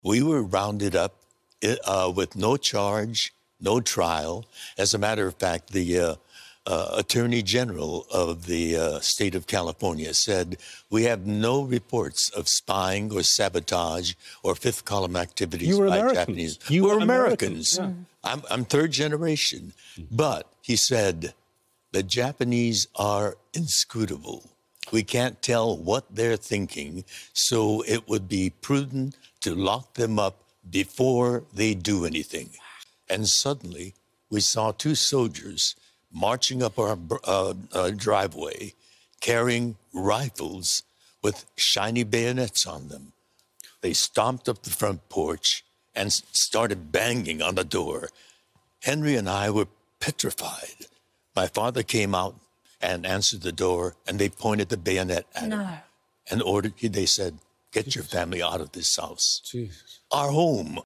We were rounded up with no charge, no trial. As a matter of fact, the Attorney General of the state of California said, we have no reports of spying or sabotage or fifth column activities by Japanese. You were Americans. Yeah. I'm third generation. But he said, the Japanese are inscrutable. We can't tell what they're thinking, so it would be prudent to lock them up before they do anything. And suddenly, we saw two soldiers marching up our driveway, carrying rifles with shiny bayonets on them. They stomped up the front porch and started banging on the door. Henry and I were petrified. My father came out and answered the door, and they pointed the bayonet at him and ordered, they said, get your family out of this house. Jesus. Our home.